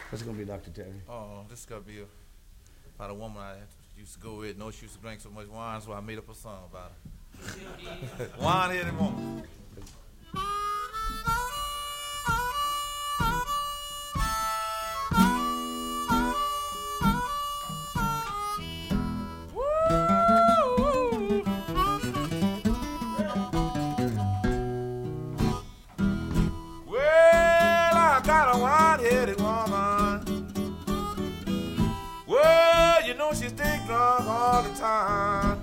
What's it gonna be, Dr. Terry? Oh, this is gonna be about a woman I used to go with. No, she used to drink so much wine, so I made up a song about her. Wine-headed woman. Well, I got a wine-headed woman. Well, you know she stay drunk all the time.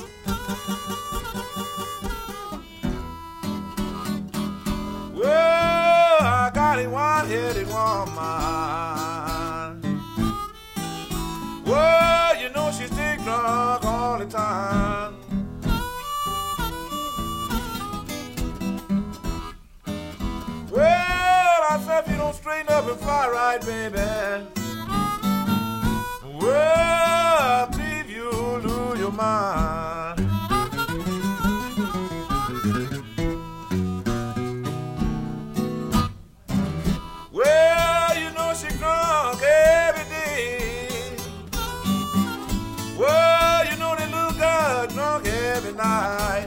Well, I got a wine-headed woman. Well, you know she stay drunk all the time. Well, I said if you don't straighten up and fly right, baby, well, I believe you'll lose your mind. Well, you know she drunk every day. Well, you know that little girl drunk every night.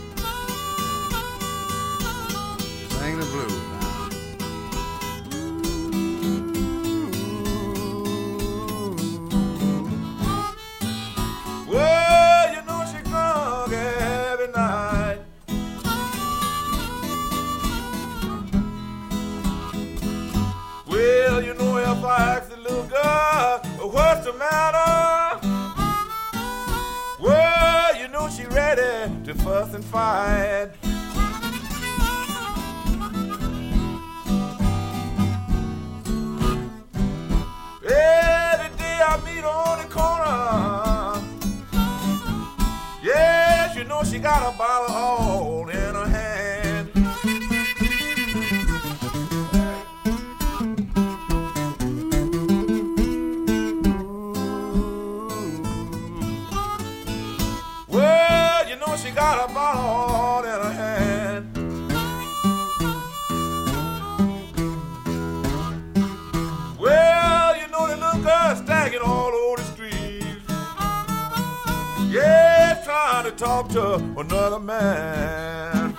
Sing the blues. Well, you know she drunk every night. Well, you know if I ask the little girl what's the matter, well, you know she ready to fuss and fight. Every day I meet her on the corner. Yes, you know she got a bottle all in her hand. Well, you know she got a bottle all in her hand. Well, you know the little girl stacking all over the street. Yeah, trying to talk to another man.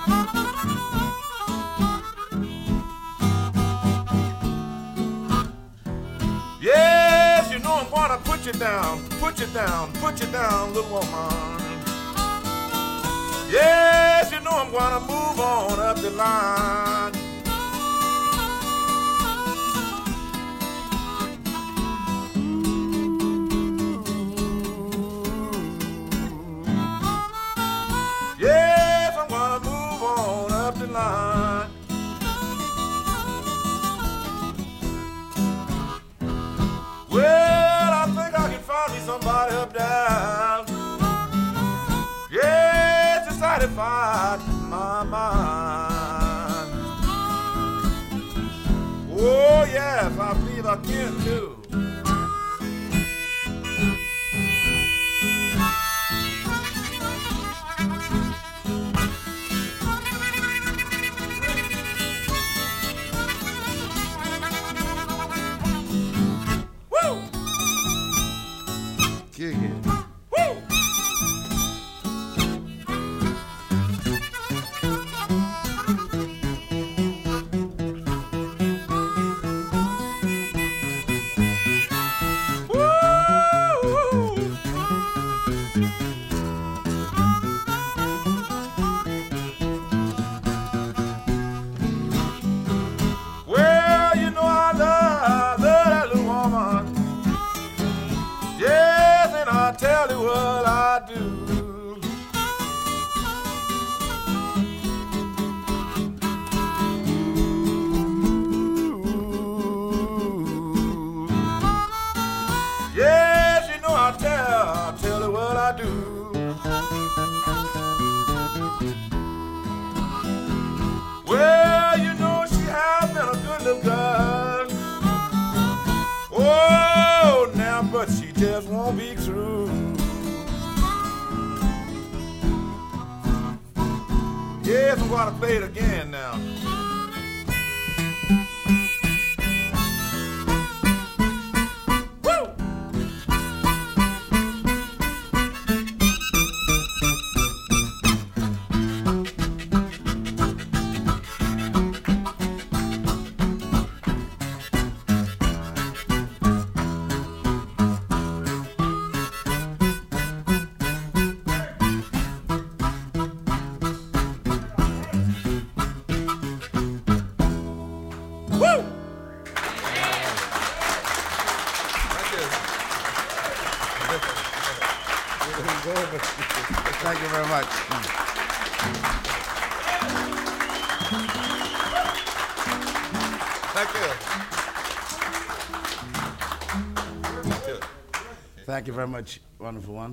Yes, you know I'm gonna put you down, put you down, put you down, little woman. Yes, you know I'm gonna move on up the line. Yes, I'm gonna move on up the line. Well, I think I can find me somebody up there. Yeah, to satisfy my mind. Oh, yes, I believe I can too. Kick it. Woo! Well, you know I love that little woman. Yes, and I tell you what I do. Yes, you know I tell you what I do. Well, you know she has been a good little girl. Oh, now, but she just won't be true. Yes, I'm gonna play it again now. very much. Thank you. Thank you very much, wonderful one.